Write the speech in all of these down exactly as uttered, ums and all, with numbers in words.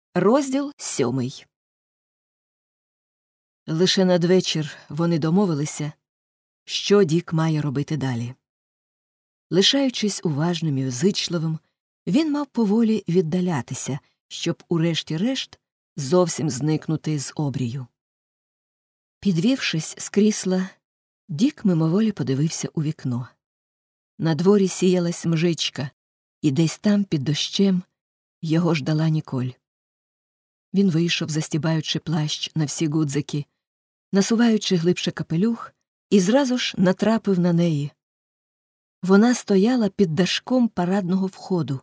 Розділ сьомий. Лише надвечір вони домовилися, що Дік має робити далі. Лишаючись уважним і зичливим, він мав поволі віддалятися, щоб урешті-решт зовсім зникнути з обрію. Підвівшись з крісла, Дік мимоволі подивився у вікно. На дворі сіялась мжичка, і десь там, під дощем, його ждала Ніколь. Він вийшов, застібаючи плащ на всі гудзики, насуваючи глибше капелюх, і зразу ж натрапив на неї. Вона стояла під дашком парадного входу.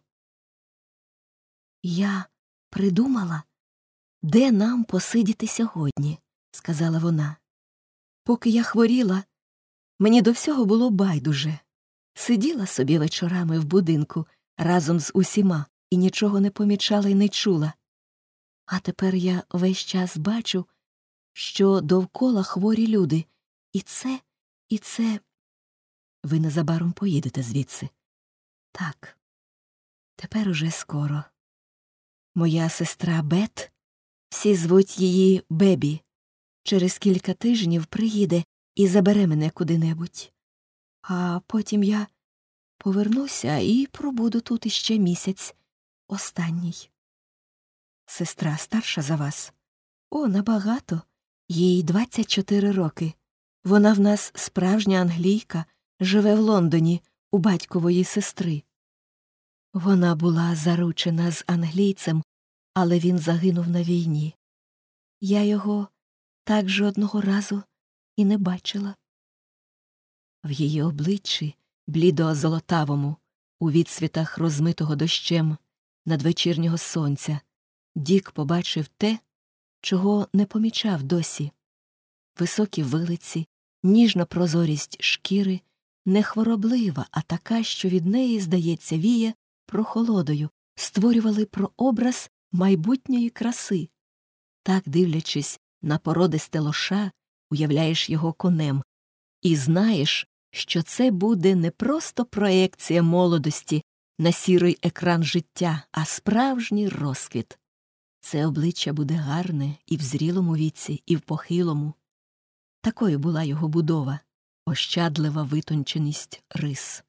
«Я придумала, де нам посидіти сьогодні», – сказала вона. «Поки я хворіла, мені до всього було байдуже. Сиділа собі вечорами в будинку разом з усіма і нічого не помічала й не чула. А тепер я весь час бачу, що довкола хворі люди. І це, і це... Ви незабаром поїдете звідси. Так, тепер уже скоро. Моя сестра Бет, всі звуть її Бебі, через кілька тижнів приїде і забере мене куди-небудь. А потім я повернуся і пробуду тут іще місяць, останній. Сестра старша за вас? О, набагато. Їй двадцять чотири роки. Вона в нас справжня англійка, живе в Лондоні у батькової сестри. Вона була заручена з англійцем, але він загинув на війні. Я його так жодного разу і не бачила. В її обличчі, блідо-золотавому, у відсвітах розмитого дощем надвечірнього сонця, Дік побачив те, чого не помічав досі. Високі вилиці, ніжна прозорість шкіри, не хвороблива, а така, що від неї, здається, віє прохолодою, створювали прообраз майбутньої краси. Так, дивлячись на породисте лоша, уявляєш його конем і знаєш, що це буде не просто проекція молодості на сірий екран життя, а справжній розквіт. Це обличчя буде гарне і в зрілому віці, і в похилому. Такою була його будова, ощадлива витонченість рис.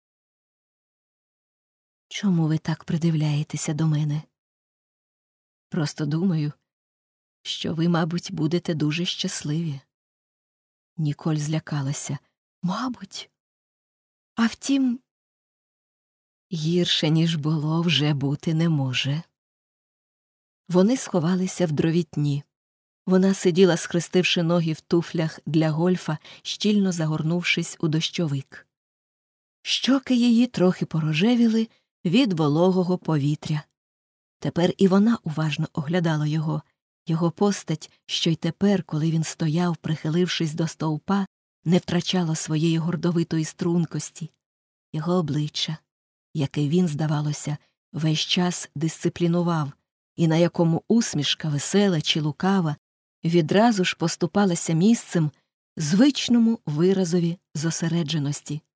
Чому ви так придивляєтеся до мене? Просто думаю, що ви, мабуть, будете дуже щасливі. Ніколь злякалася. Мабуть. А втім, гірше, ніж було, вже бути не може. Вони сховалися в дровітні. Вона сиділа, схрестивши ноги в туфлях для гольфа, щільно загорнувшись у дощовик. Щоки її трохи порожевіли від вологого повітря. Тепер і вона уважно оглядала його, його постать, що й тепер, коли він стояв, прихилившись до стовпа, не втрачала своєї гордовитої стрункості, його обличчя, яке він, здавалося, весь час дисциплінував, і на якому усмішка, весела чи лукава, відразу ж поступалася місцем звичному виразові зосередженості.